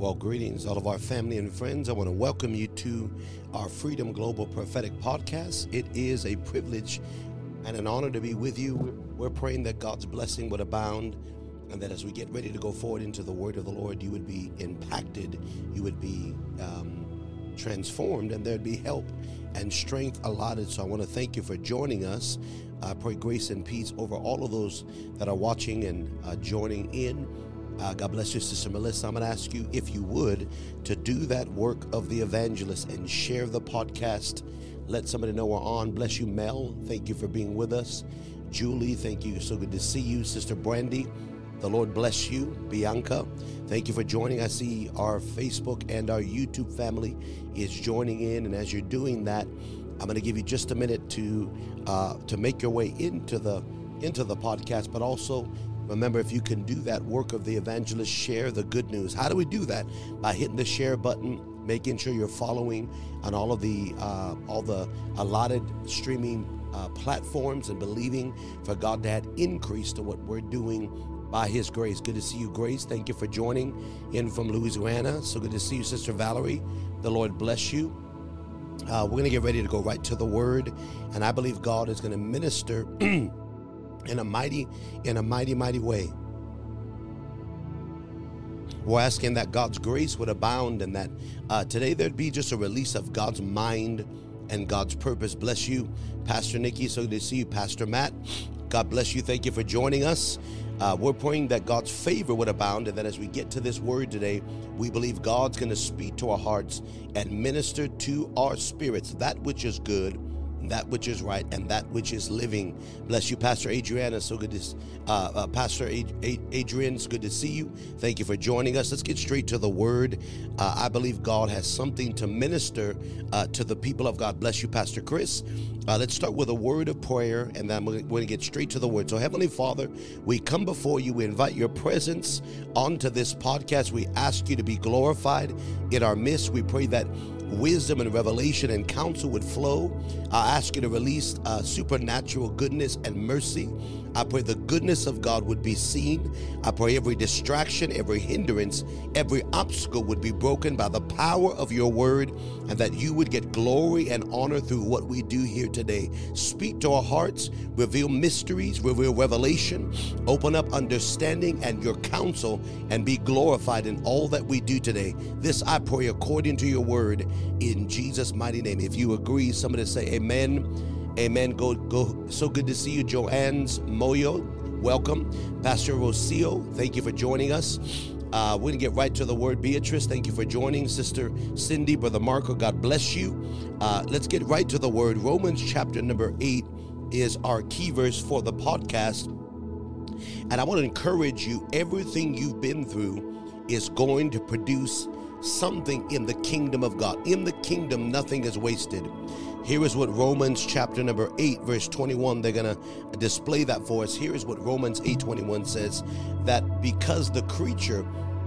Well, greetings, all of our family and friends. I want to welcome you to our Freedom Global Prophetic Podcast. It is a privilege and an honor to be with you. We're praying that God's blessing would abound and that as we get ready to go forward into the Word of the Lord, you would be impacted, you would be transformed, and there'd be help and strength allotted. So I want to thank you for joining us. I pray grace and peace over all of those that are watching and joining in. God bless you, Sister Melissa. I'm going to ask you, if you would, to do that work of the evangelist and share the podcast. Let somebody know we're on. Bless you, Mel. Thank you for being with us. Julie, thank you. So good to see you. Sister Brandy, the Lord bless you. Bianca, thank you for joining. I see our Facebook and our YouTube family is joining in. And as you're doing that, I'm going to give you just a minute to make your way into the podcast, but also remember, if you can do that work of the evangelist, share the good news. How do we do that? By hitting the share button, making sure you're following on all the allotted streaming platforms, and believing for God to add increase to what we're doing by His grace. Good to see you, Grace. Thank you for joining in from Louisiana. So good to see you, Sister Valerie. The Lord bless you. We're going to get ready to go right to the Word, and I believe God is going to minister in a mighty way. We're asking that God's grace would abound, and that today there'd be just a release of God's mind and God's purpose. Bless you, Pastor Nikki. So good to see you, Pastor Matt. God bless you. Thank you for joining us. We're praying that God's favor would abound, and that as we get to this word today, we believe God's going to speak to our hearts and minister to our spirits that which is good, that which is right, and that which is living. Bless you, Pastor Adriana. So good to Pastor Adrian, it's good to see you. Thank you for joining us. Let's get straight to the word. I believe God has something to minister to the people of God. Bless you, Pastor Chris. Let's start with a word of prayer, and then we're going to get straight to the word. So, Heavenly Father, we come before you. We invite your presence onto this podcast. We ask you to be glorified in our midst. We pray that wisdom and revelation and counsel would flow. I ask you to release supernatural goodness and mercy. I pray the goodness of God would be seen. I pray every distraction, every hindrance, every obstacle would be broken by the power of your word, and that you would get glory and honor through what we do here today. Speak to our hearts, reveal mysteries, reveal revelation, open up understanding and your counsel, and be glorified in all that we do today. This I pray according to your word, in Jesus' mighty name. If you agree, somebody say amen. Amen. Go. So good to see you, Joanne's Moyo. Welcome. Pastor Rocio, thank you for joining us. We're going to get right to the word. Beatrice, thank you for joining. Sister Cindy, Brother Marco, God bless you. Let's get right to the word. Romans chapter number 8 is our key verse for the podcast. And I want to encourage you, everything you've been through is going to produce something in the kingdom of God. In the kingdom, nothing is wasted. Here is what Romans chapter number 8, verse 21, they're going to display that for us. Here is what Romans 8:21 says, that because the creature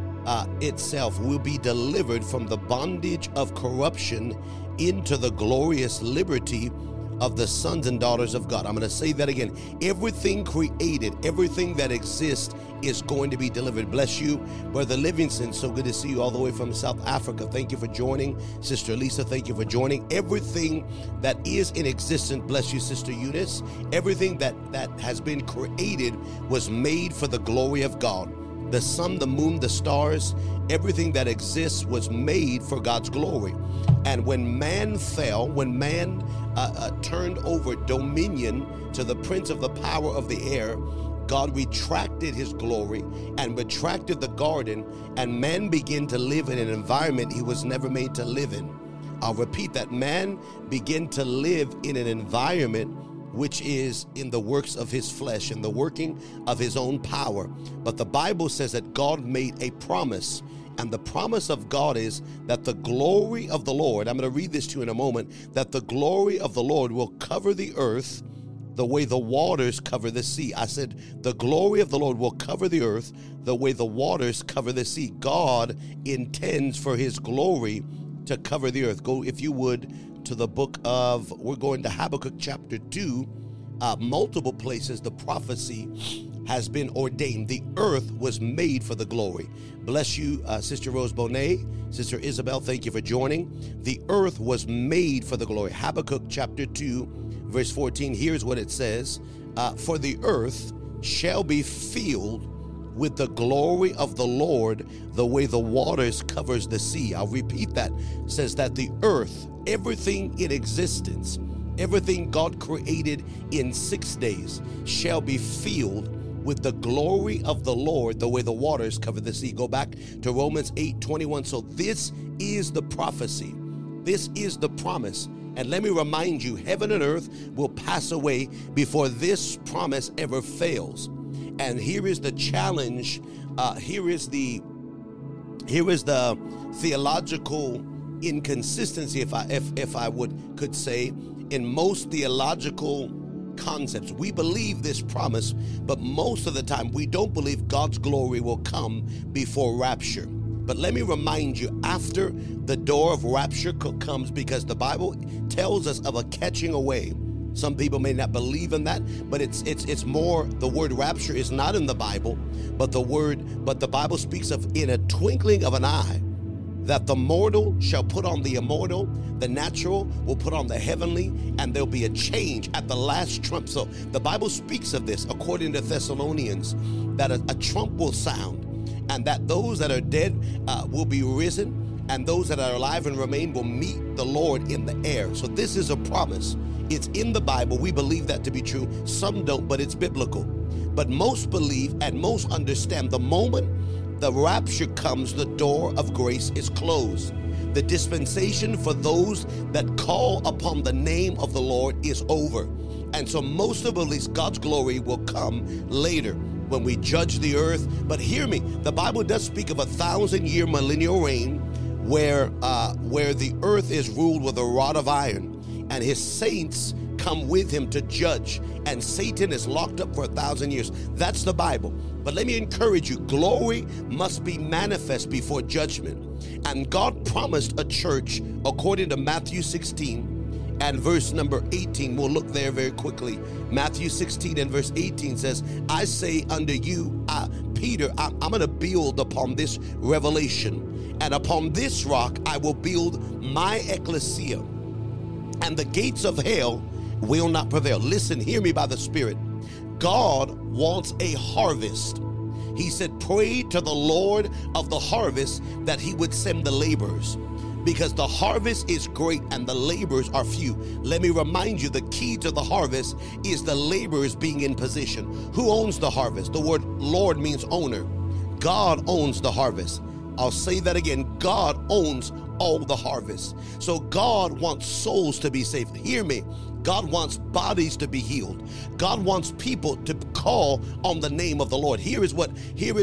itself will be delivered from the bondage of corruption into the glorious liberty of the sons and daughters of God. I'm going to say that again. Everything created, everything that exists is going to be delivered. Bless you, Brother Livingston. So good to see you all the way from South Africa. Thank you for joining. Sister Lisa, thank you for joining. Everything that is in existence, bless you, Sister Eunice. Everything that has been created was made for the glory of God. The sun, the moon, the stars, everything that exists was made for God's glory. And when man fell, when man turned over dominion to the prince of the power of the air, God retracted his glory and retracted the garden, and man began to live in an environment he was never made to live in. I'll repeat that. Man began to live in an environment which is in the works of his flesh and the working of his own power. But the Bible says that God made a promise, and the promise of God is that the glory of the Lord, I'm going to read this to you in a moment, that the glory of the Lord will cover the earth the way the waters cover the sea. I said the glory of the Lord will cover the earth the way the waters cover the sea. God intends for his glory to cover the earth. Go, if you would, to the book of, we're going to Habakkuk chapter 2, multiple places, the prophecy has been ordained. The earth was made for the glory. Bless you, Sister Rose Bonet. Sister Isabel, thank you for joining. The earth was made for the glory. Habakkuk chapter 2, verse 14. Here's what it says. For the earth shall be filled with the glory of the Lord, the way the waters covers the sea. I'll repeat that. It says that the earth, everything in existence, everything God created in 6 days, shall be filled with the glory of the Lord, the way the waters cover the sea. Go back to Romans 8:21. So this is the prophecy. This is the promise. And let me remind you, heaven and earth will pass away before this promise ever fails. And here is the challenge. Here is the theological inconsistency, if I could say, in most theological concepts. We believe this promise, but most of the time we don't believe God's glory will come before rapture. But let me remind you, after the door of rapture comes, because the Bible tells us of a catching away. Some people may not believe in that, but it's more, the word rapture is not in the Bible, but the Bible speaks of in a twinkling of an eye, that the mortal shall put on the immortal, the natural will put on the heavenly, and there'll be a change at the last trump. So the Bible speaks of this, according to Thessalonians, that a trump will sound, and that those that are dead will be risen, and those that are alive and remain will meet the Lord in the air. So this is a promise. It's in the Bible. We believe that to be true. Some don't, but it's biblical. But most believe and most understand the moment the rapture comes, the door of grace is closed. The dispensation for those that call upon the name of the Lord is over. And so most of believe God's glory will come later when we judge the earth. But hear me, the Bible does speak of 1,000-year millennial reign where the earth is ruled with a rod of iron, and his saints come with him to judge, and Satan is locked up for 1,000 years. That's the Bible. But let me encourage you, glory must be manifest before judgment. And God promised a church, according to Matthew 16 and verse number 18. We'll look there very quickly. Matthew 16 and verse 18 says, I say unto you, Peter, I'm going to build upon this revelation, and upon this rock I will build my ecclesia, and the gates of hell will not prevail. Listen, hear me by the Spirit. God wants a harvest. He said, pray to the Lord of the harvest that he would send the laborers, because the harvest is great and the laborers are few. Let me remind you, the key to the harvest is the laborers being in position. Who owns the harvest? The word Lord means owner. God owns the harvest. I'll say that again. God owns all the harvest. So God wants souls to be saved. Hear me. God wants bodies to be healed. God wants people to call on the name of the Lord. Here is what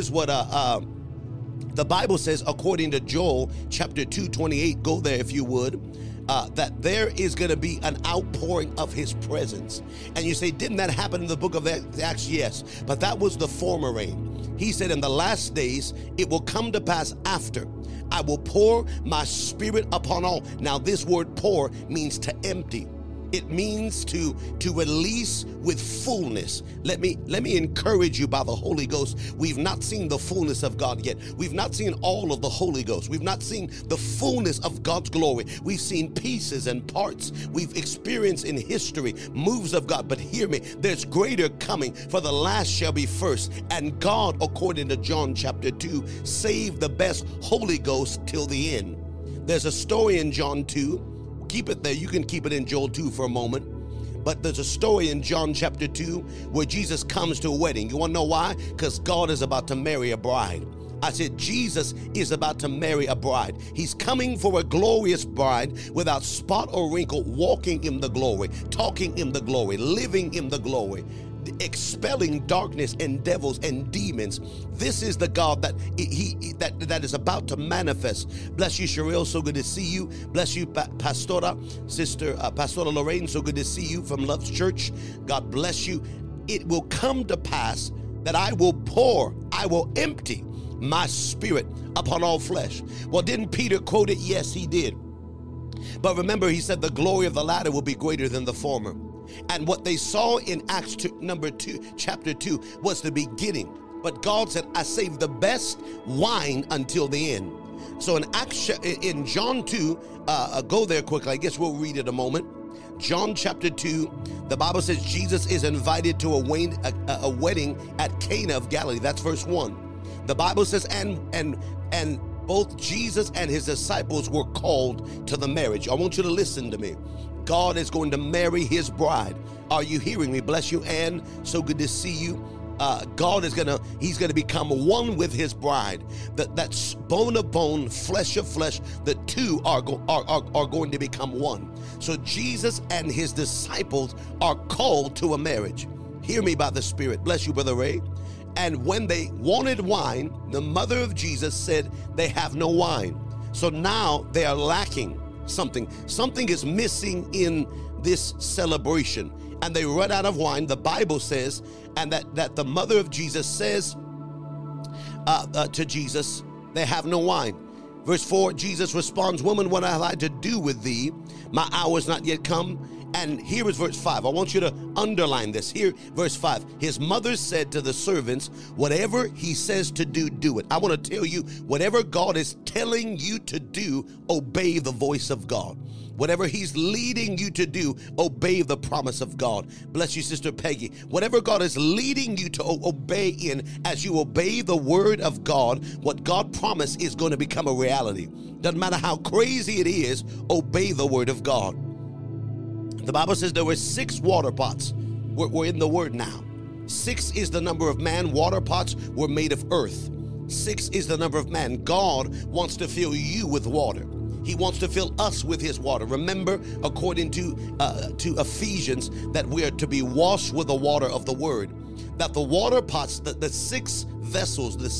the Bible says, according to Joel chapter 2:28. Go there if you would. That there is going to be an outpouring of his presence. And you say, didn't that happen in the book of Acts? Yes, but that was the former rain. He said, in the last days, it will come to pass after, I will pour my spirit upon all. Now, this word pour means to empty. It means to release with fullness. Let me encourage you by the Holy Ghost. We've not seen the fullness of God yet. We've not seen all of the Holy Ghost. We've not seen the fullness of God's glory. We've seen pieces and parts. We've experienced in history moves of God. But hear me, there's greater coming, for the last shall be first. And God, according to John chapter 2, saved the best Holy Ghost till the end. There's a story in John 2. Keep it there. You can keep it in Joel 2 for a moment. But there's a story in John chapter 2 where Jesus comes to a wedding. You want to know why? Because God is about to marry a bride. I said Jesus is about to marry a bride. He's coming for a glorious bride without spot or wrinkle, walking in the glory, talking in the glory, living in the glory, expelling darkness and devils and demons. This is the God that that is about to manifest. Bless you, Sherelle. So good to see you. Bless you, Pastora, Sister Pastora Lorraine. So good to see you from Love's Church. God bless you. It will come to pass that I will empty my spirit upon all flesh. Well, didn't Peter quote it? Yes, he did. But remember, he said the glory of the latter will be greater than the former. And what they saw in Acts chapter 2 was the beginning. But God said, I saved the best wine until the end. So in John 2, go there quickly. I guess we'll read it a moment. John chapter 2, the Bible says Jesus is invited to a wedding at Cana of Galilee. That's verse 1. The Bible says, and both Jesus and his disciples were called to the marriage. I want you to listen to me. God is going to marry his bride. Are you hearing me? Bless you, Ann. So good to see you. God is he's gonna become one with his bride. That's bone of bone, flesh of flesh. The two are going to become one. So Jesus and his disciples are called to a marriage. Hear me by the Spirit. Bless you, Brother Ray. And when they wanted wine, the mother of Jesus said they have no wine. So now they are lacking something. Something is missing in this celebration. And they run out of wine, the Bible says, and that the mother of Jesus says to Jesus, they have no wine. Verse 4, Jesus responds, woman, what have I to do with thee? My hour is not yet come. And here is verse 5. I want you to underline this. Here, verse 5. His mother said to the servants, whatever he says to do, do it. I want to tell you, whatever God is telling you to do, obey the voice of God. Whatever he's leading you to do, obey the promise of God. Bless you, Sister Peggy. Whatever God is leading you to obey in, as you obey the word of God, what God promised is going to become a reality. Doesn't matter how crazy it is, obey the word of God. The Bible says there were 6 water pots. We're in the word now. 6 is the number of man. Water pots were made of earth. 6 is the number of man. God wants to fill you with water. He wants to fill us with his water. Remember, according to Ephesians, that we are to be washed with the water of the word. That the water pots, the 6 vessels, the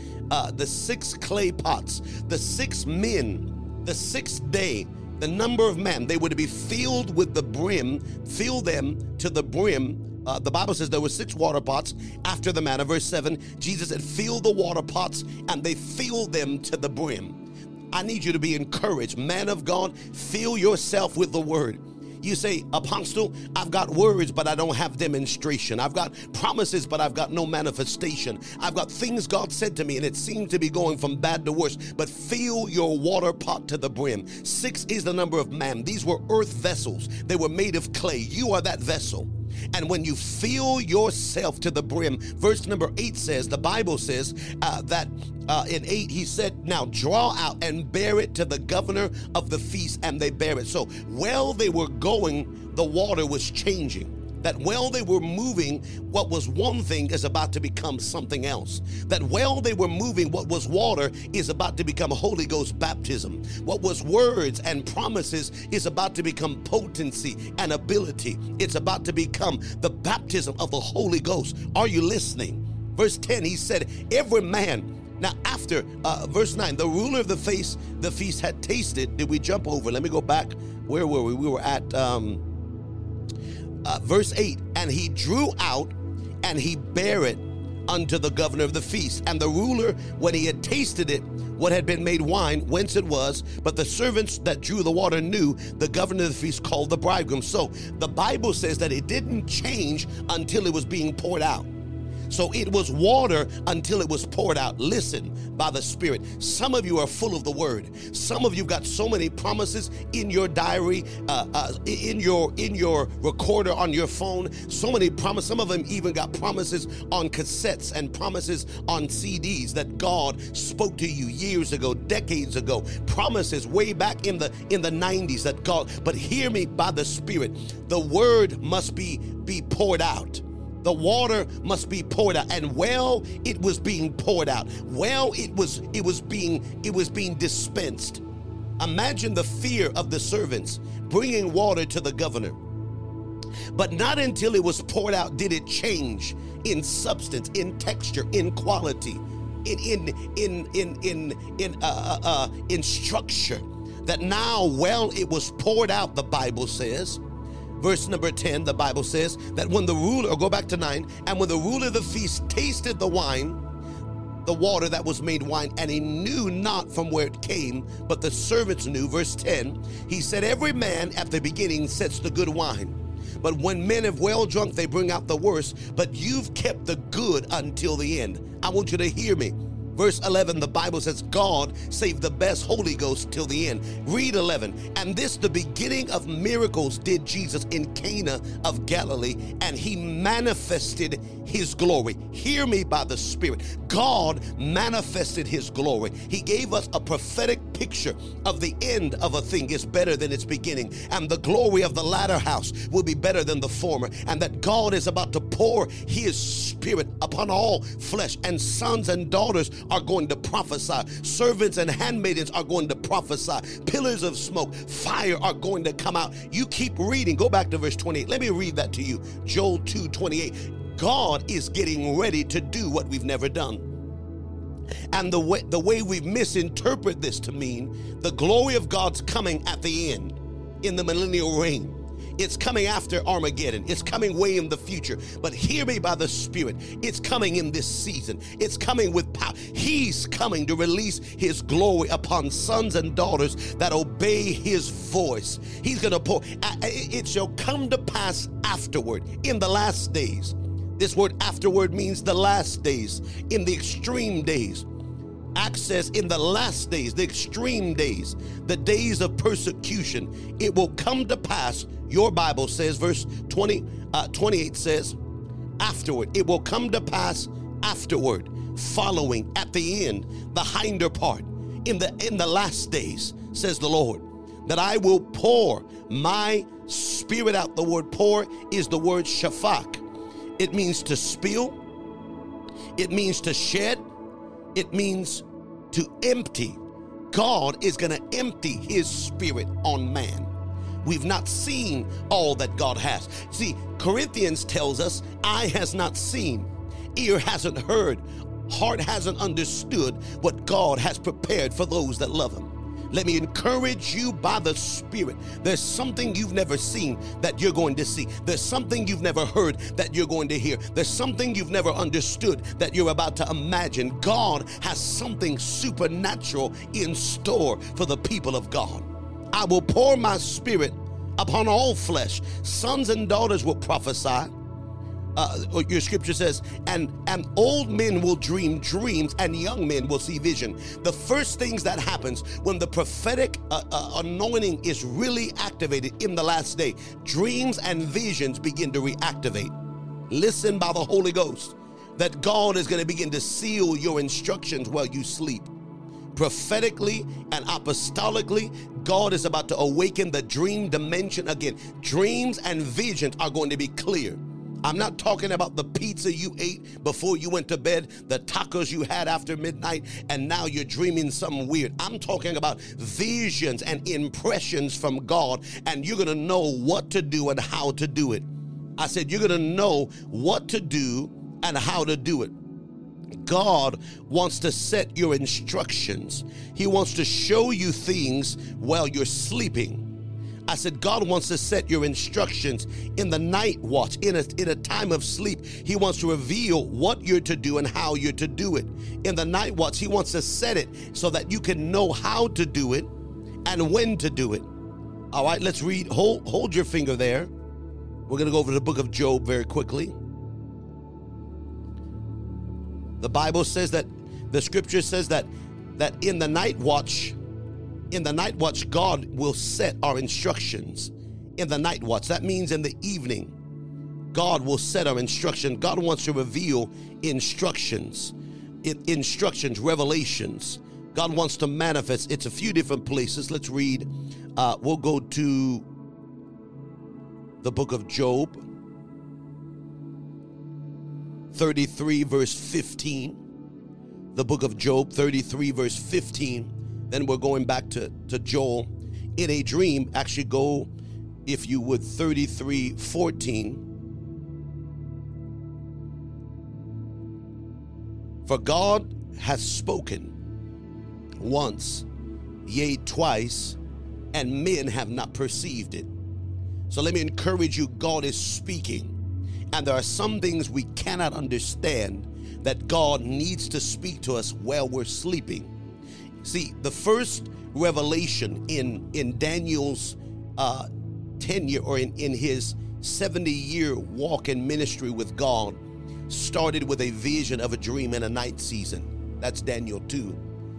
six clay pots, the 6 men, the 6th day, the number of men, they were to be filled with the brim, fill them to the brim. The Bible says there were 6 water pots after the manner. Verse 7, Jesus said, fill the water pots, and they filled them to the brim. I need you to be encouraged. Man of God, fill yourself with the word. You say, Apostle, I've got words, but I don't have demonstration. I've got promises, but I've got no manifestation. I've got things God said to me, and it seems to be going from bad to worse. But fill your water pot to the brim. 6 is the number of man. These were earth vessels. They were made of clay. You are that vessel. And when you fill yourself to the brim, verse number 8 says, the Bible says that in 8, he said, now draw out and bear it to the governor of the feast, and they bear it. So while they were going, the water was changing. That while they were moving, what was one thing is about to become something else. That while they were moving, what was water is about to become Holy Ghost baptism. What was words and promises is about to become potency and ability. It's about to become the baptism of the Holy Ghost. Are you listening? Verse 10, he said, every man. Now after verse 9, the ruler of the feast had tasted. Did we jump over? Let me go back. Where were we? We were at verse 8, and he drew out and he bare it unto the governor of the feast. And the ruler, when he had tasted it, what had been made wine, whence it was, but the servants that drew the water knew, the governor of the feast called the bridegroom. So the Bible says that it didn't change until it was being poured out. So it was water until it was poured out. Listen, by the Spirit. Some of you are full of the word. Some of you got so many promises in your diary, in your recorder on your phone. So many promises. Some of them even got promises on cassettes and promises on CDs that God spoke to you years ago, decades ago. Promises way back in the 90s that God. But hear me by the Spirit. The word must be poured out. The water must be poured out. And while it was being poured out, while it was being dispensed, imagine the fear of the servants bringing water to the governor. But not until it was poured out did it change in substance, in texture, in quality, in structure. That now, while it was poured out, the Bible says, verse number 10, the Bible says that when the ruler, or go back to 9, and when the ruler of the feast tasted the wine, the water that was made wine, and he knew not from where it came, but the servants knew. Verse 10, he said, every man at the beginning sets the good wine, But when men have well drunk, they bring out the worst. But you've kept the good until the end. I want you to hear me. Verse 11, the Bible says, God saved the best Holy Ghost till the end. Read 11. And this, the beginning of miracles, did Jesus in Cana of Galilee, and he manifested his glory. Hear me by the Spirit. God manifested his glory. He gave us a prophetic picture of the end of a thing is better than its beginning, and the glory of the latter house will be better than the former, and that God is about to pour his Spirit upon all flesh, and sons and daughters are going to prophesy. Servants and handmaidens are going to prophesy. Pillars of smoke, fire are going to come out. You keep reading. Go back to verse 28. Let me read that to you. Joel 2:28. God is getting ready to do what we've never done. And the way we misinterpret this to mean the glory of God's coming at the end in the millennial reign. It's coming after Armageddon. It's coming way in the future. But hear me by the Spirit. It's coming in this season. It's coming with power. He's coming to release his glory upon sons and daughters that obey his voice. He's going to pour. It shall come to pass afterward, in the last days. This word afterward means the last days, in the extreme days. Access in the last days, the extreme days, the days of persecution. It will come to pass, your Bible says, verse 28 says, afterward. It will come to pass afterward, following, at the end, the hinder part, in the last days, says the Lord, that I will pour my Spirit out. The word pour is the word shafak. It means to spill. It means to shed. It means to empty. God is going to empty his Spirit on man. We've not seen all that God has. See, Corinthians tells us, eye has not seen, ear hasn't heard, heart hasn't understood what God has prepared for those that love him. Let me encourage you by the Spirit. There's something you've never seen that you're going to see. There's something you've never heard that you're going to hear. There's something you've never understood that you're about to imagine. God has something supernatural in store for the people of God. I will pour my Spirit upon all flesh. Sons and daughters will prophesy. Your scripture says, and old men will dream dreams, and young men will see vision. The first things that happens when the prophetic anointing is really activated in the last day, dreams and visions begin to reactivate. Listen by the Holy Ghost, that God is going to begin to seal your instructions while you sleep. Prophetically and apostolically, God is about to awaken the dream dimension again. Dreams and visions are going to be clear. I'm not talking about the pizza you ate before you went to bed, the tacos you had after midnight, and now you're dreaming something weird. I'm talking about visions and impressions from God, and you're going to know what to do and how to do it. I said you're going to know what to do and how to do it. God wants to set your instructions. He wants to show you things while you're sleeping. I said, God wants to set your instructions in the night watch, in a time of sleep. He wants to reveal what you're to do and how you're to do it. In the night watch, he wants to set it so that you can know how to do it and when to do it. All right, let's read. Hold your finger there. We're going to go over to the book of Job very quickly. The Bible says that, the scripture says that in the night watch, God will set our instructions. In the night watch, that means in the evening, God will set our instruction. God wants to reveal instructions, revelations. God wants to manifest. It's a few different places. Let's read. We'll go to the book of Job, 33 verse 15. The book of Job, 33 verse 15. Then we're going back to Joel. In a dream, actually go, if you would, 33:14. For God has spoken once, yea, twice, and men have not perceived it. So let me encourage you, God is speaking. And there are some things we cannot understand that God needs to speak to us while we're sleeping. See, the first revelation in Daniel's tenure, or in his 70-year walk in ministry with God started with a vision of a dream in a night season. That's Daniel 2.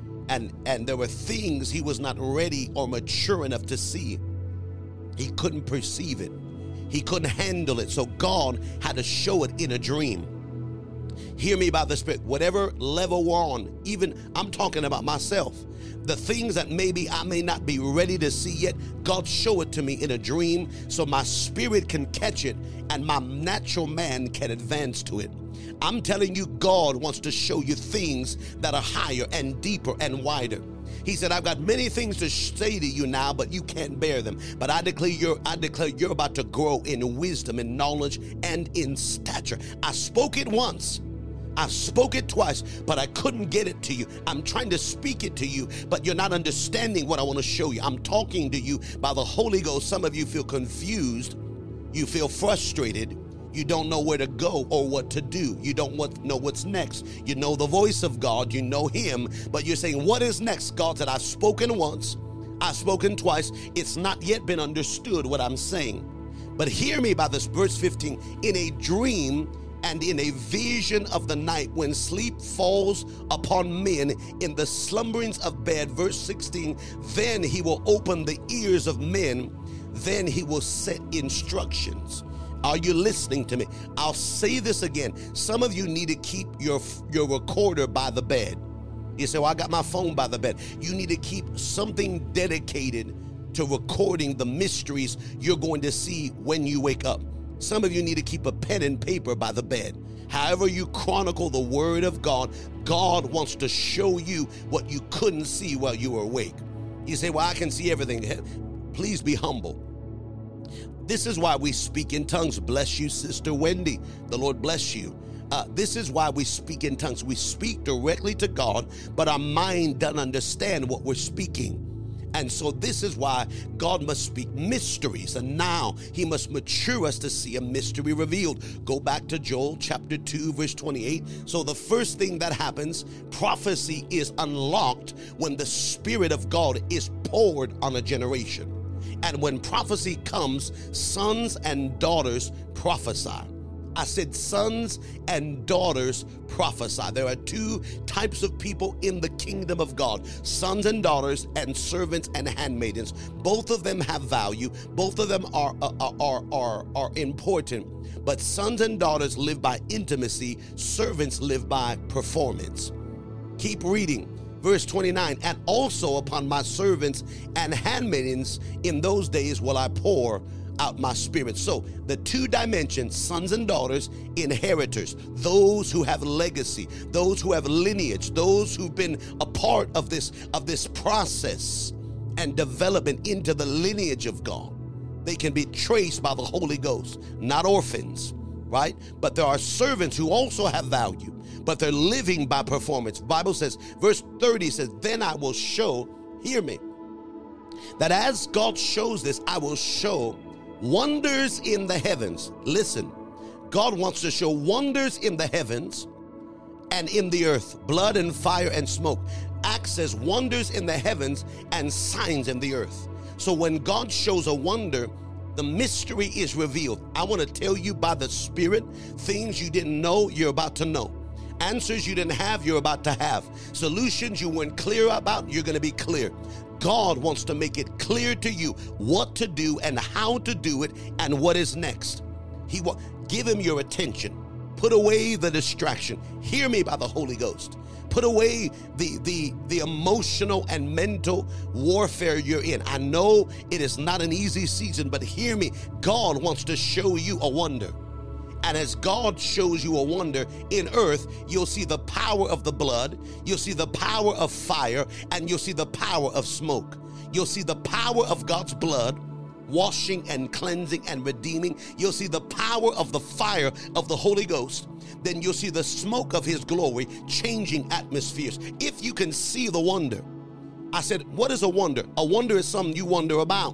And there were things he was not ready or mature enough to see. He couldn't perceive it. He couldn't handle it. So God had to show it in a dream. Hear me by the Spirit. Whatever level we're on, even I'm talking about myself, the things that maybe I may not be ready to see yet, God show it to me in a dream so my spirit can catch it and my natural man can advance to it. I'm telling you, God wants to show you things that are higher and deeper and wider. He said, I've got many things to say to you now, but you can't bear them. But I declare you're about to grow in wisdom and knowledge and in stature. I spoke it once. I spoke it twice, but I couldn't get it to you. I'm trying to speak it to you, but you're not understanding what I want to show you. I'm talking to you by the Holy Ghost. Some of you feel confused. You feel frustrated. You don't know where to go or what to do. You don't know what's next. You know the voice of God. You know him, but you're saying, what is next? God said, I've spoken once. I've spoken twice. It's not yet been understood what I'm saying. But hear me by this, verse 15. In a dream and in a vision of the night, when sleep falls upon men in the slumberings of bed, verse 16, then he will open the ears of men. Then he will set instructions. Are you listening to me? I'll say this again. Some of you need to keep your recorder by the bed. You say, well, I got my phone by the bed. You need to keep something dedicated to recording the mysteries you're going to see when you wake up. Some of you need to keep a pen and paper by the bed. However you chronicle the word of God, God wants to show you what you couldn't see while you were awake. You say, well, I can see everything. Please be humble. This is why we speak in tongues. Bless you, Sister Wendy. The Lord bless you. This is why we speak in tongues. We speak directly to God, but our mind doesn't understand what we're speaking. And so this is why God must speak mysteries. And now he must mature us to see a mystery revealed. Go back to Joel chapter 2, verse 28. So the first thing that happens, prophecy is unlocked when the Spirit of God is poured on a generation. And when prophecy comes, sons and daughters prophesy. I said sons and daughters prophesy. There are two types of people in the kingdom of God, sons and daughters and servants and handmaidens. Both of them have value. Both of them are important. But sons and daughters live by intimacy. Servants live by performance. Keep reading. Verse 29, and also upon my servants and handmaidens in those days will I pour out my Spirit. So the two dimensions, sons and daughters, inheritors, those who have legacy, those who have lineage, those who've been a part of this process and development into the lineage of God. They can be traced by the Holy Ghost, not orphans, right? But there are servants who also have value, but they're living by performance. The Bible says, verse 30 says, then I will show, hear me, that as God shows this, I will show wonders in the heavens. Listen, God wants to show wonders in the heavens and in the earth, blood and fire and smoke. Acts says wonders in the heavens and signs in the earth. So when God shows a wonder, the mystery is revealed. I want to tell you by the Spirit, things you didn't know, you're about to know. Answers you didn't have, you're about to have. Solutions you weren't clear about, you're going to be clear. God wants to make it clear to you what to do and how to do it and what is next. He will give him your attention. Put away the distraction. Hear me by the Holy Ghost. Put away the emotional and mental warfare you're in. I know it is not an easy season, but hear me. God wants to show you a wonder. And as God shows you a wonder in earth, you'll see the power of the blood, you'll see the power of fire, and you'll see the power of smoke. You'll see the power of God's blood washing and cleansing and redeeming. You'll see the power of the fire of the Holy Ghost. Then you'll see the smoke of his glory changing atmospheres. If you can see the wonder. I said, what is a wonder? A wonder is something you wonder about.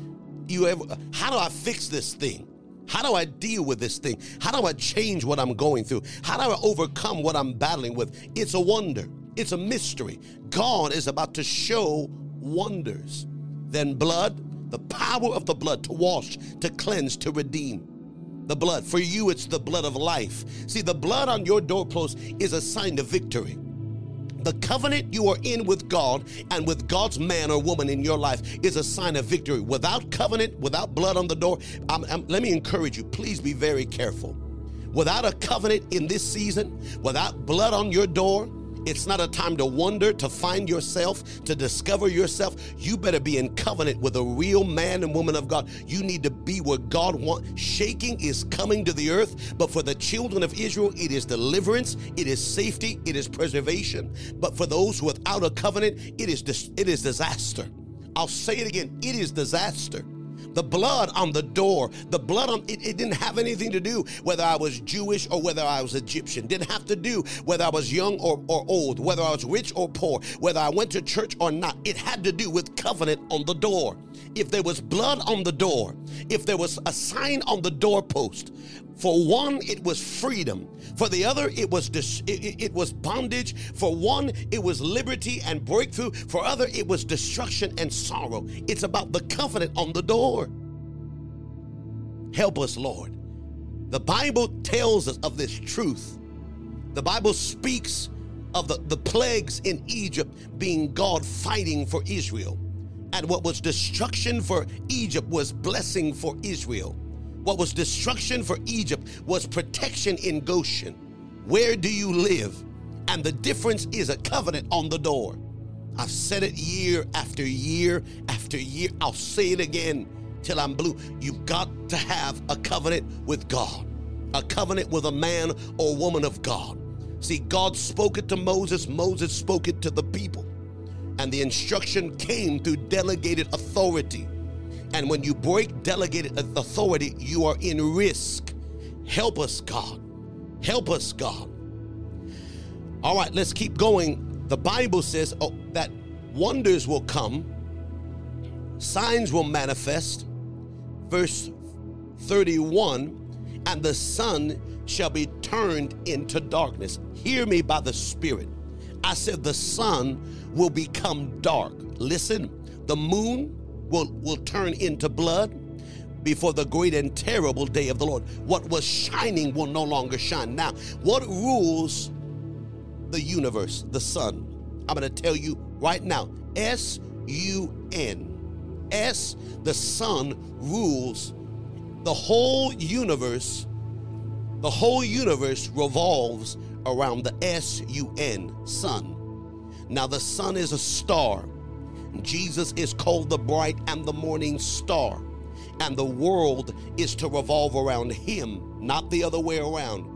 How do I fix this thing? How do I deal with this thing? How do I change what I'm going through? How do I overcome what I'm battling with? It's a wonder. It's a mystery. God is about to show wonders. Then blood, The power of the blood to wash, to cleanse, to redeem. The blood. For you, it's the blood of life. See, the blood on your doorpost is a sign of victory. The covenant you are in with God and with God's man or woman in your life is a sign of victory. Without covenant, without blood on the door, let me encourage you, please be very careful. Without a covenant in this season, without blood on your door, it's not a time to wonder, to find yourself, to discover yourself. You better be in covenant with a real man and woman of God. You need to be where God wants. Shaking is coming to the earth, but for the children of Israel, it is deliverance, it is safety, it is preservation. But for those without a covenant, it is disaster. I'll say it again, it is disaster. The blood on the door, the blood on it didn't have anything to do whether I was Jewish or whether I was Egyptian. Didn't have to do whether I was young or old, whether I was rich or poor, whether I went to church or not. It had to do with covenant on the door. If there was blood on the door, if there was a sign on the doorpost, for one, it was freedom. For the other, it was bondage. For one, it was liberty and breakthrough. For other, it was destruction and sorrow. It's about the covenant on the door. Help us, Lord. The Bible tells us of this truth. The Bible speaks of the plagues in Egypt being God fighting for Israel. And what was destruction for Egypt was blessing for Israel. What was destruction for Egypt was protection in Goshen. Where do you live? And the difference is a covenant on the door. I've said it year after year after year. I'll say it again till I'm blue. You've got to have a covenant with God, a covenant with a man or woman of God. See, God spoke it to Moses. Moses spoke it to the people. And the instruction came through delegated authority. And when you break delegated authority, you are in risk. Help us, God. Help us, God. All right, let's keep going. The Bible says that wonders will come, signs will manifest. Verse 31, and the sun shall be turned into darkness. Hear me by the Spirit. I said the sun will become dark. Listen, the moon will turn into blood before the great and terrible day of the Lord. What was shining will no longer shine. Now, what rules the universe? The sun. I'm going to tell you right now, S-U-N. S, the sun rules the whole universe. The whole universe revolves around the S-U-N, sun. Now, the sun is a star. Jesus is called the bright and the morning star, and the world is to revolve around him, not the other way around.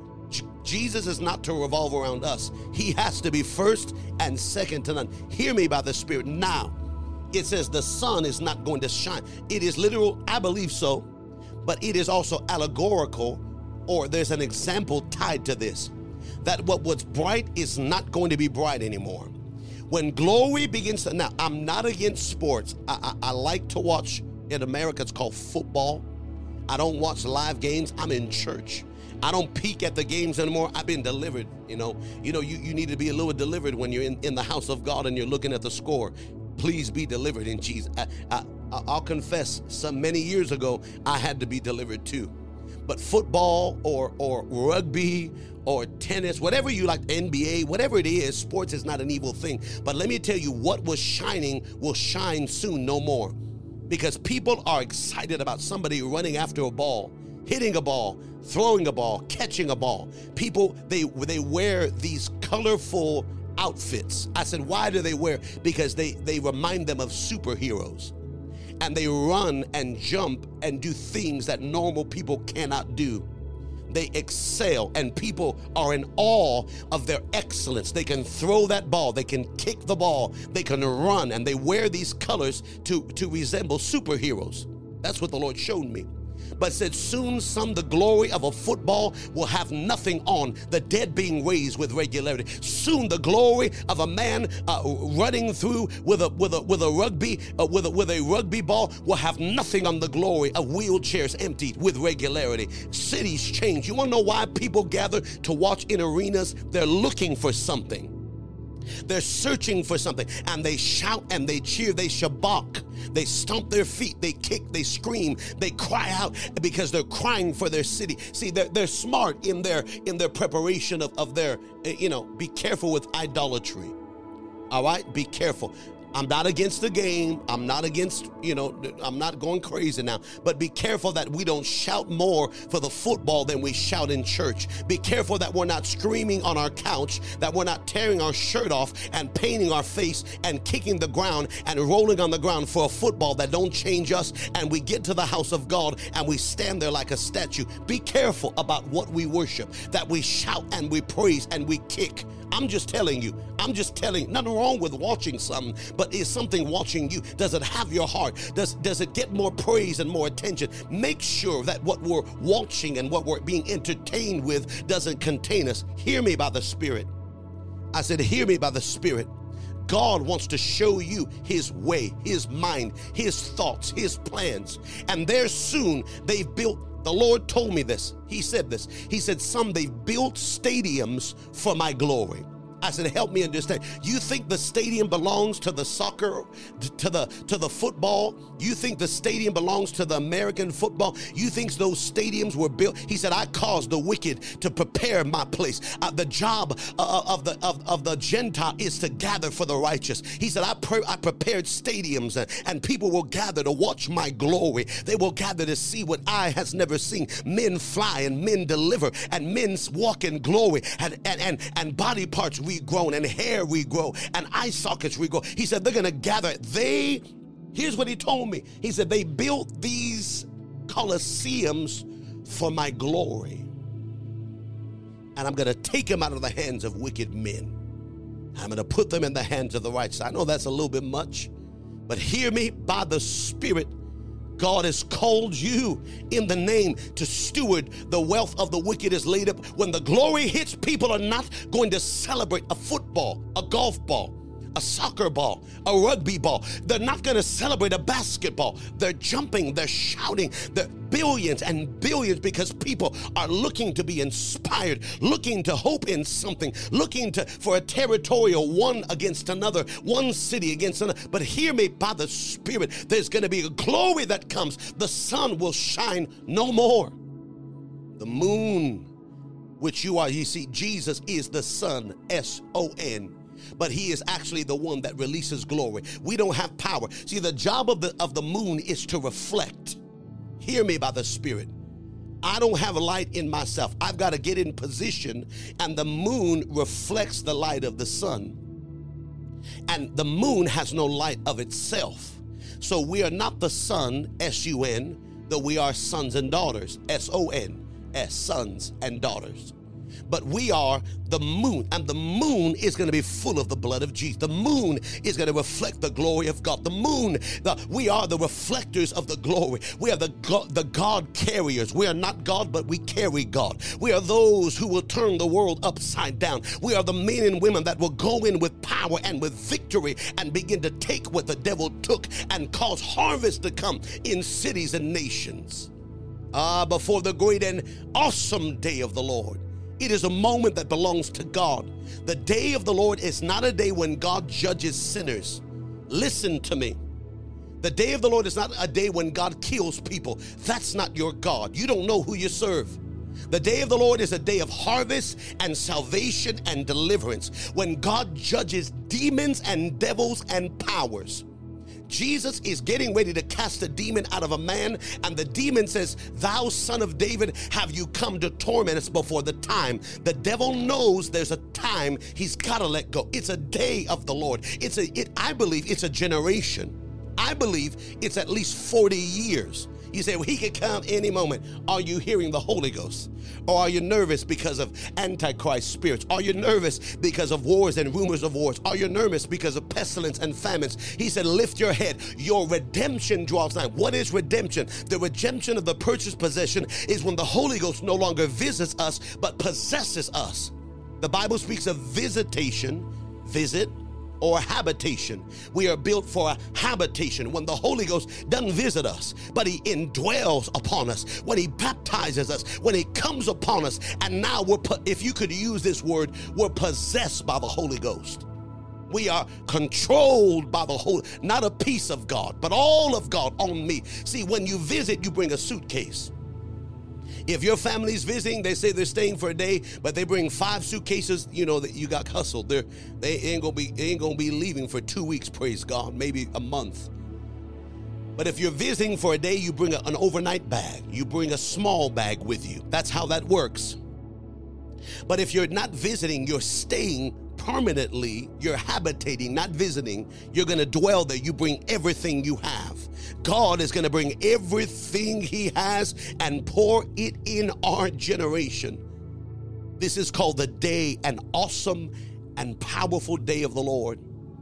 Jesus is not to revolve around us. He has to be first and second to none. Hear me by the Spirit. Now, it says the sun is not going to shine. It is literal, I believe so, but it is also allegorical, or there's an example tied to this, that what was bright is not going to be bright anymore. When glory begins to, now I'm not against sports. I like to watch, in America it's called football. I don't watch live games. I'm in church. I don't peek at the games anymore. I've been delivered, you need to be a little delivered when you're in the house of God and you're looking at the score. Please be delivered in Jesus. I'll confess, many years ago, I had to be delivered too. But football or rugby or tennis, whatever you like, NBA, whatever it is, sports is not an evil thing. But let me tell you, what was shining will shine soon no more. Because people are excited about somebody running after a ball, hitting a ball, throwing a ball, catching a ball. People, they wear these colorful outfits. I said, why do they wear? Because they remind them of superheroes. And they run and jump and do things that normal people cannot do. They excel, and people are in awe of their excellence. They can throw that ball, they can kick the ball, they can run, and they wear these colors to resemble superheroes. That's what the Lord showed me. But said soon the glory of a football will have nothing on the dead being raised with regularity. Soon the glory of a man running through with a rugby ball will have nothing on the glory of wheelchairs emptied with regularity. Cities change. You want to know why people gather to watch in arenas? They're looking for something. They're searching for something, and they shout and they cheer, they shabak, they stomp their feet, they kick, they scream, they cry out because they're crying for their city. See, they're smart in their preparation of their, be careful with idolatry. All right, be careful. I'm not against the game. I'm not against, I'm not going crazy now. But be careful that we don't shout more for the football than we shout in church. Be careful that we're not screaming on our couch, that we're not tearing our shirt off and painting our face and kicking the ground and rolling on the ground for a football that don't change us. And we get to the house of God and we stand there like a statue. Be careful about what we worship, that we shout and we praise and we kick. I'm just telling you, nothing wrong with watching something, but is something watching you? Does it have your heart? Does it get more praise and more attention? Make sure that what we're watching and what we're being entertained with doesn't contain us. Hear me by the Spirit. I said, hear me by the Spirit. God wants to show you his way, his mind, his thoughts, his plans. And there soon they've built, the Lord told me this. He said this. He said, they've built stadiums for my glory. I said, help me understand. You think the stadium belongs to the soccer, to the football? You think the stadium belongs to the American football? You think those stadiums were built? He said, I caused the wicked to prepare my place. The job of the Gentile is to gather for the righteous. He said, I prepared stadiums and people will gather to watch my glory. They will gather to see what eye has never seen. Men fly and men deliver and men walk in glory and body parts regrown and hair regrow and eye sockets regrow. He said they're going to gather. Here's what he told me. He said they built these coliseums for my glory. And I'm going to take them out of the hands of wicked men. I'm going to put them in the hands of the righteous. I know that's a little bit much, but hear me by the Spirit. God has called you in the name to steward the wealth of the wicked is laid up. When the glory hits, people are not going to celebrate a football, a golf ball, a soccer ball, a rugby ball. They're not going to celebrate a basketball. They're jumping, they're shouting, they're billions and billions because people are looking to be inspired, looking to hope in something, looking for a territorial one against another, one city against another. But hear me by the Spirit, there's going to be a glory that comes. The sun will shine no more. The moon, which you see, Jesus is the sun, S-O-N. But he is actually the one that releases glory. We don't have power. See, the job of the moon is to reflect. Hear me by the Spirit. I don't have a light in myself. I've got to get in position, and the moon reflects the light of the sun. And the moon has no light of itself. So we are not the sun, S-U-N, though we are sons and daughters, S-O-N, as sons and daughters. But we are the moon, and the moon is going to be full of the blood of Jesus. The moon is going to reflect the glory of God. The moon, we are the reflectors of the glory. We are the God carriers. We are not God, but we carry God. We are those who will turn the world upside down. We are the men and women that will go in with power and with victory and begin to take what the devil took and cause harvest to come in cities and nations. Before the great and awesome day of the Lord. It is a moment that belongs to God. The day of the Lord is not a day when God judges sinners. Listen to me. The day of the Lord is not a day when God kills people. That's not your God. You don't know who you serve. The day of the Lord is a day of harvest and salvation and deliverance, when God judges demons and devils and powers. Jesus is getting ready to cast a demon out of a man, and the demon says, "Thou son of David, have you come to torment us before the time?" The devil knows there's a time he's got to let go. It's a day of the Lord. I believe it's a generation. I believe it's at least 40 years. You say, well, he could come any moment. Are you hearing the Holy Ghost? Or are you nervous because of Antichrist spirits? Are you nervous because of wars and rumors of wars? Are you nervous because of pestilence and famines? He said, lift your head. Your redemption draws nigh. What is redemption? The redemption of the purchased possession is when the Holy Ghost no longer visits us, but possesses us. The Bible speaks of visitation, visit, or habitation. We are built for a habitation when the Holy Ghost doesn't visit us, but he indwells upon us, when he baptizes us, when he comes upon us. And now if you could use this word, we're possessed by the Holy Ghost. We are controlled by the whole, not a piece of God, but all of God on me. See, when you visit, you bring a suitcase. If your family's visiting, they say they're staying for a day, but they bring 5 suitcases, you know that you got hustled. They ain't gonna be leaving for 2 weeks, praise God, maybe a month. But if you're visiting for a day, you bring an overnight bag. You bring a small bag with you. That's how that works. But if you're not visiting, you're staying permanently, you're habitating, not visiting, you're going to dwell there. You bring everything you have. God is going to bring everything he has and pour it in our generation. This is called the day, an awesome and powerful day of the Lord.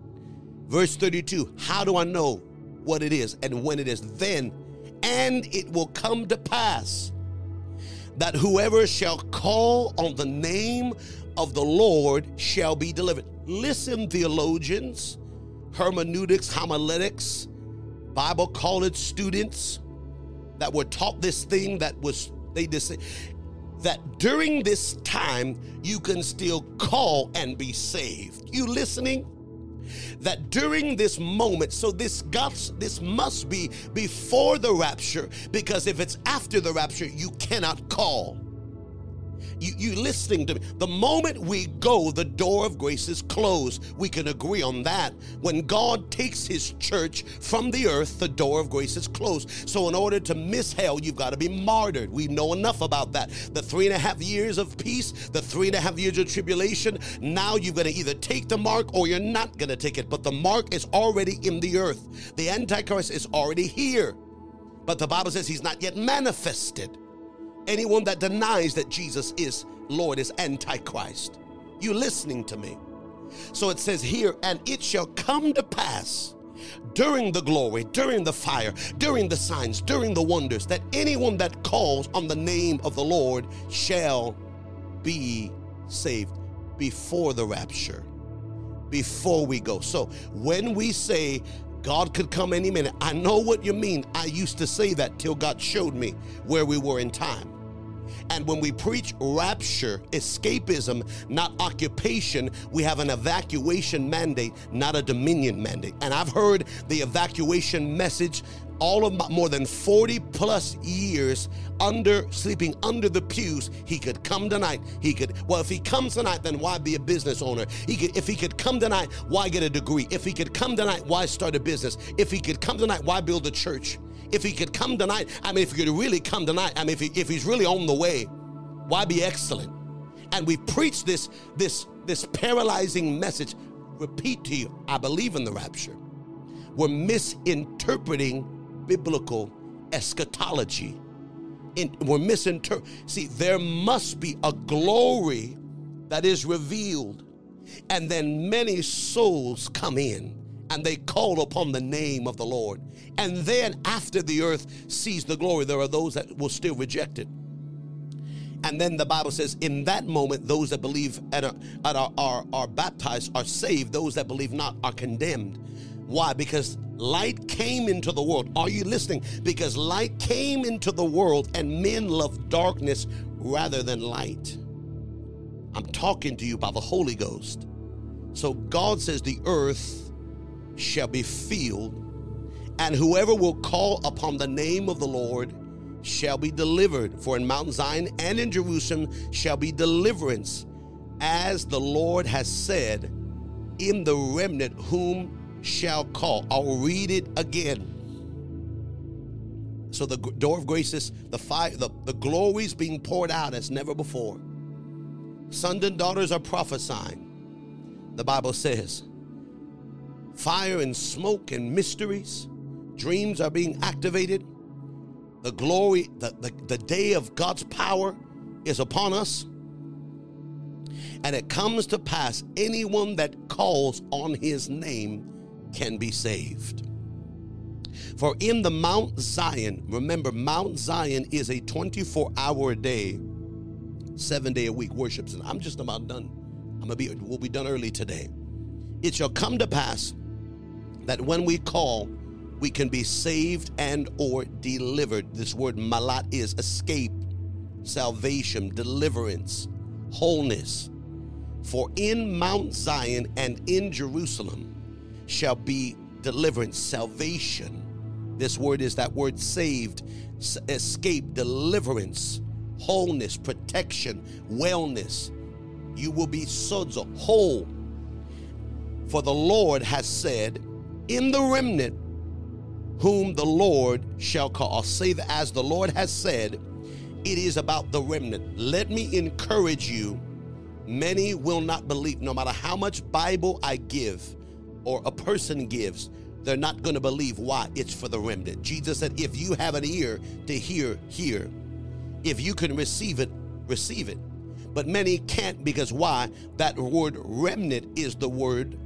Verse 32, how do I know what it is and when it is? Then, and it will come to pass that whoever shall call on the name of the Lord shall be delivered. Listen, theologians, hermeneutics, homiletics, Bible college students that were taught this thing they just say that during this time you can still call and be saved. You listening? That during this moment, so this must be before the rapture, because if it's after the rapture, you cannot call. You listening to me? The moment we go, the door of grace is closed. We can agree on that. When God takes his church from the earth, the door of grace is closed. So in order to miss hell, you've got to be martyred. We know enough about that. The 3.5 years of peace, the 3.5 years of tribulation. Now you're going to either take the mark or you're not going to take it. But the mark is already in the earth. The Antichrist is already here. But the Bible says he's not yet manifested. Anyone that denies that Jesus is Lord is Antichrist. You listening to me? So it says here, and it shall come to pass during the glory, during the fire, during the signs, during the wonders, that anyone that calls on the name of the Lord shall be saved. Before the rapture, before we go. So when we say God could come any minute, I know what you mean. I used to say that till God showed me where we were in time. And when we preach rapture, escapism, not occupation, we have an evacuation mandate, not a dominion mandate. And I've heard the evacuation message all of more than 40 plus years sleeping under the pews. He could come tonight. If he comes tonight, then why be a business owner? If he could come tonight, why get a degree? If he could come tonight, why start a business? If he could come tonight, why build a church? If he could come tonight, if he could really come tonight, if he's really on the way, why be excellent? And we preach this paralyzing message. Repeat to you, I believe in the rapture. We're misinterpreting biblical eschatology. See, there must be a glory that is revealed, and then many souls come in and they call upon the name of the Lord. And then after the earth sees the glory, there are those that will still reject it. And then the Bible says in that moment, those that believe and are baptized are saved. Those that believe not are condemned. Why? Because light came into the world. Are you listening? Because light came into the world and men love darkness rather than light. I'm talking to you by the Holy Ghost. So God says the earth shall be filled, and whoever will call upon the name of the Lord shall be delivered. For in Mount Zion and in Jerusalem shall be deliverance, as the Lord has said, in the remnant whom shall call. I'll read it again. So the door of grace is the fire, the glory is being poured out as never before. Sons and daughters are prophesying. The Bible says fire and smoke and mysteries, dreams are being activated. The glory, the day of God's power is upon us. And it comes to pass, anyone that calls on his name can be saved. For in the Mount Zion, remember, Mount Zion is a 24-hour a day, 7-day a week worship. And I'm just about done. We'll be done early today. It shall come to pass that when we call, we can be saved and or delivered. This word malat is escape, salvation, deliverance, wholeness. For in Mount Zion and in Jerusalem shall be deliverance, salvation. This word is that word saved, escape, deliverance, wholeness, protection, wellness. You will be sozo, whole. For the Lord has said, in the remnant whom the Lord shall call. I'll say that as the Lord has said, it is about the remnant. Let me encourage you. Many will not believe, no matter how much Bible I give or a person gives, they're not going to believe. Why? It's for the remnant. Jesus said, if you have an ear to hear, hear. If you can receive it, receive it. But many can't, because why? That word remnant is the word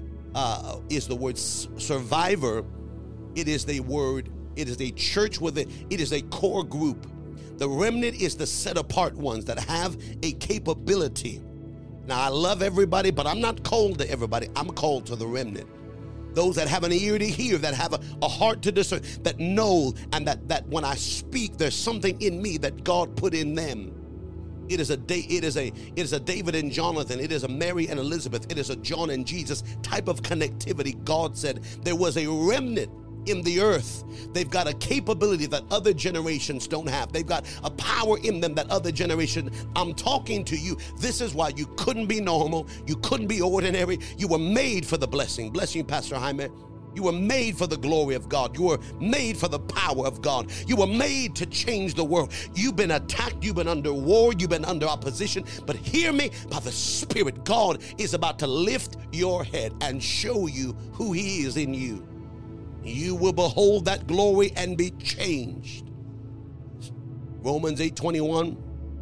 survivor. It is the word, it is a church with it is a core group. The remnant is the set apart ones that have a capability. Now, I love everybody, but I'm not called to everybody. I'm called to the remnant. Those that have an ear to hear, that have a heart to discern, that know, and that when I speak, there's something in me that God put in them. It is a David and Jonathan. It is a Mary and Elizabeth. It is a John and Jesus type of connectivity. God said there was a remnant in the earth. They've got a capability that other generations don't have. They've got a power in them that other generation. I'm talking to you. This is why you couldn't be normal. You couldn't be ordinary. You were made for the blessing. Bless you, Pastor Jaime. You were made for the glory of God. You were made for the power of God. You were made to change the world. You've been attacked. You've been under war. You've been under opposition. But hear me, by the Spirit, God is about to lift your head and show you who He is in you. You will behold that glory and be changed. Romans 8:21.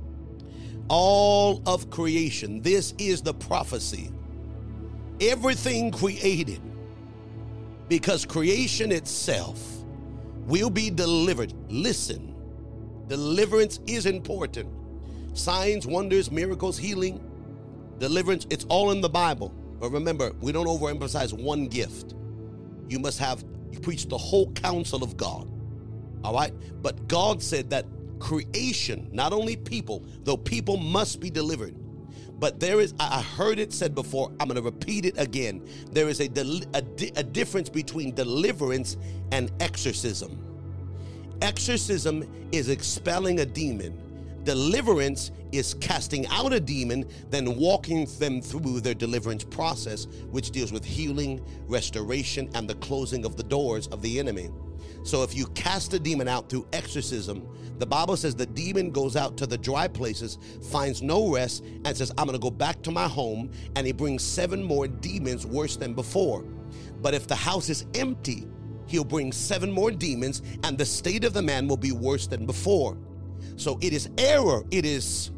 All of creation, this is the prophecy. Everything created, because creation itself will be delivered. Listen, deliverance is important. Signs, wonders, miracles, healing, deliverance, it's all in the Bible. But remember, we don't overemphasize one gift. You preach the whole counsel of God. All right? But God said that creation, not only people, though people must be delivered, but there is, I heard it said before, I'm going to repeat it again. There is a difference between deliverance and exorcism. Exorcism is expelling a demon. Deliverance is casting out a demon, then walking them through their deliverance process, which deals with healing, restoration, and the closing of the doors of the enemy. So if you cast a demon out through exorcism, the Bible says the demon goes out to the dry places, finds no rest, and says, I'm going to go back to my home, and he brings 7 more demons worse than before. But if the house is empty, he'll bring 7 more demons, and the state of the man will be worse than before. So it is error. It is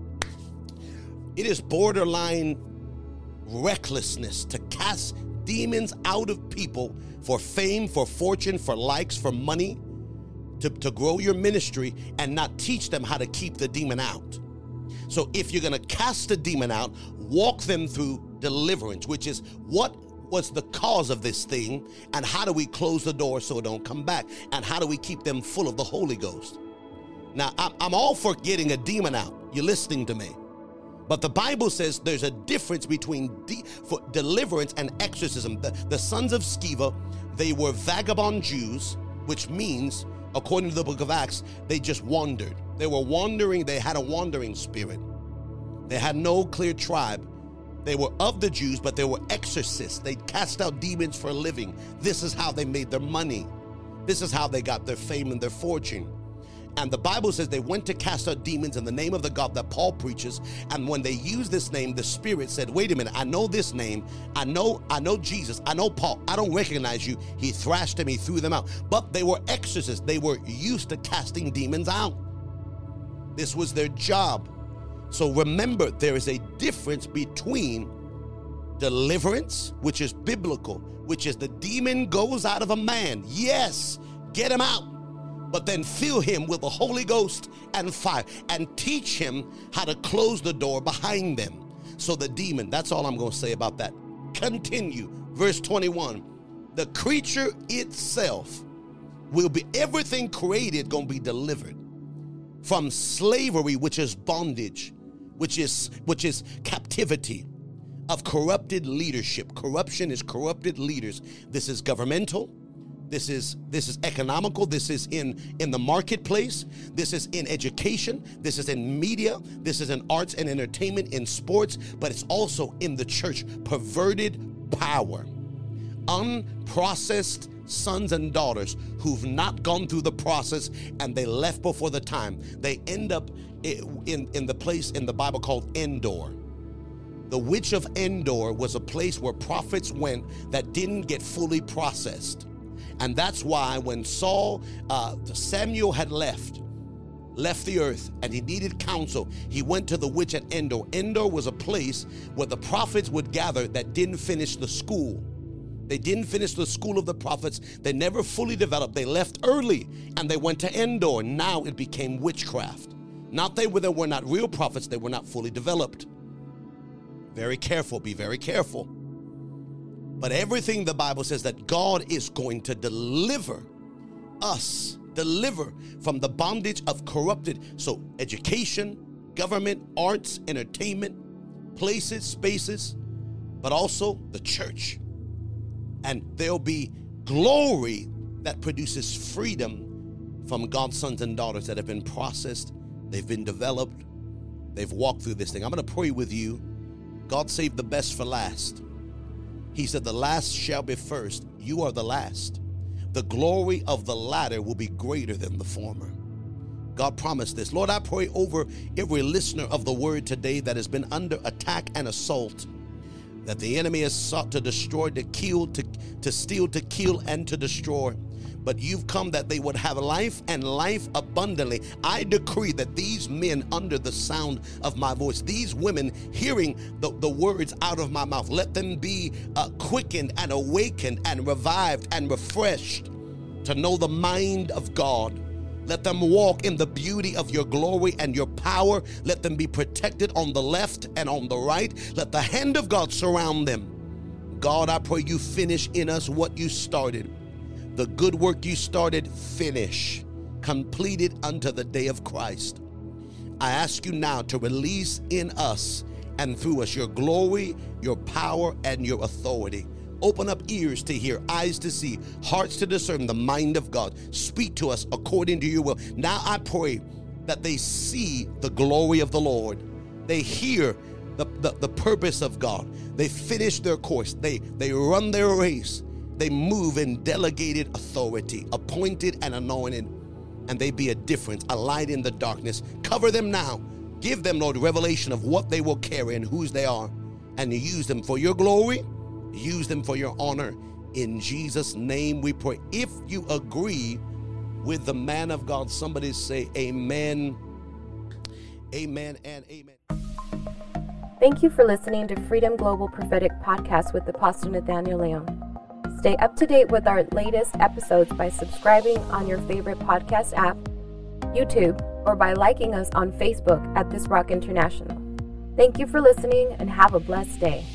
borderline recklessness to cast demons out of people for fame, for fortune, for likes, for money, to grow your ministry and not teach them how to keep the demon out. So if you're going to cast a demon out, walk them through deliverance, which is what was the cause of this thing, and how do we close the door so it don't come back, and how do we keep them full of the Holy Ghost. Now, I'm all for getting a demon out. You're listening to me. But the Bible says there's a difference between for deliverance and exorcism. The sons of Sceva, they were vagabond Jews, which means, according to the book of Acts, they just wandered. They were wandering. They had a wandering spirit. They had no clear tribe. They were of the Jews, but they were exorcists. They cast out demons for a living. This is how they made their money. This is how they got their fame and their fortune. And the Bible says they went to cast out demons in the name of the God that Paul preaches. And when they used this name, the Spirit said, wait a minute, I know this name. I know Jesus. I know Paul. I don't recognize you. He thrashed them. He threw them out. But they were exorcists. They were used to casting demons out. This was their job. So remember, there is a difference between deliverance, which is biblical, which is the demon goes out of a man. Yes, get him out. But then fill him with the Holy Ghost and fire and teach him how to close the door behind them. So the demon, that's all I'm going to say about that. Continue. Verse 21. The creature itself will be, everything created going to be delivered from slavery, which is bondage, which is captivity. of corrupted leadership. Corruption is corrupted leaders. This is governmental. This is economical. This is in the marketplace. This is in education. This is in media. This is in arts and entertainment, in sports, but it's also in the church. Perverted power. Unprocessed sons and daughters who've not gone through the process and they left before the time. They end up in the place in the Bible called Endor. The witch of Endor was a place where prophets went that didn't get fully processed. And that's why when Samuel had left the earth and he needed counsel, he went to the witch at Endor. Endor was a place where the prophets would gather that didn't finish the school. They didn't finish the school of the prophets. They never fully developed. They left early and they went to Endor. Now it became witchcraft. Not they were not real prophets. They were not fully developed. Very careful. Be very careful. But everything the Bible says that God is going to deliver us, deliver from the bondage of corrupted. So education, government, arts, entertainment, places, spaces, but also the church. And there'll be glory that produces freedom from God's sons and daughters that have been processed, they've been developed, they've walked through this thing. I'm going to pray with you. God saved the best for last. He said, the last shall be first. You are the last. The glory of the latter will be greater than the former. God promised this. Lord, I pray over every listener of the word today that has been under attack and assault, that the enemy has sought to destroy, to kill, to steal, to kill, and to destroy. But you've come that they would have life and life abundantly. I decree that these men under the sound of my voice, these women hearing the words out of my mouth, let them be quickened and awakened and revived and refreshed to know the mind of God. Let them walk in the beauty of your glory and your power. Let them be protected on the left and on the right. Let the hand of God surround them. God, I pray you finish in us what you started. The good work you started, finish. Complete it unto the day of Christ. I ask you now to release in us and through us your glory, your power, and your authority. Open up ears to hear, eyes to see, hearts to discern the mind of God. Speak to us according to your will. Now I pray that they see the glory of the Lord. They hear the purpose of God. They finish their course. They run their race. They move in delegated authority, appointed and anointed, and they be a difference, a light in the darkness. Cover them now. Give them, Lord, revelation of what they will carry and whose they are, and use them for your glory, use them for your honor. In Jesus' name we pray. If you agree with the man of God, somebody say amen, amen, and amen. Thank you for listening to Freedom Global Prophetic Podcast with Apostle Nathaniel Leon. Stay up to date with our latest episodes by subscribing on your favorite podcast app, YouTube, or by liking us on Facebook at This Rock International. Thank you for listening and have a blessed day.